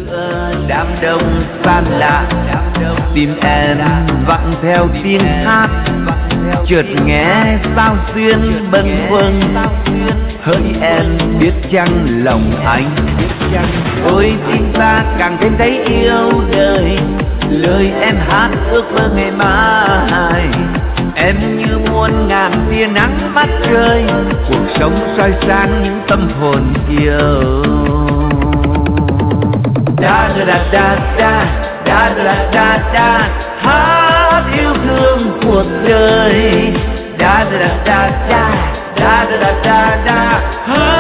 giữa đám đông xa lạ, tim em vặn theo tiếng hát, chợt nghe sao xuyên bâng khuâng, hỡi em biết chăng lòng anh. Ôi tim ta càng thêm thấy yêu đời, lời em hát ước mơ ngày mai. Em như muôn ngàn tia nắng mắt trời, cuộc sống soi sáng những tâm hồn yêu. Da da da da da da da da da, hát yêu thương cuộc đời. Da da da da da da da da da,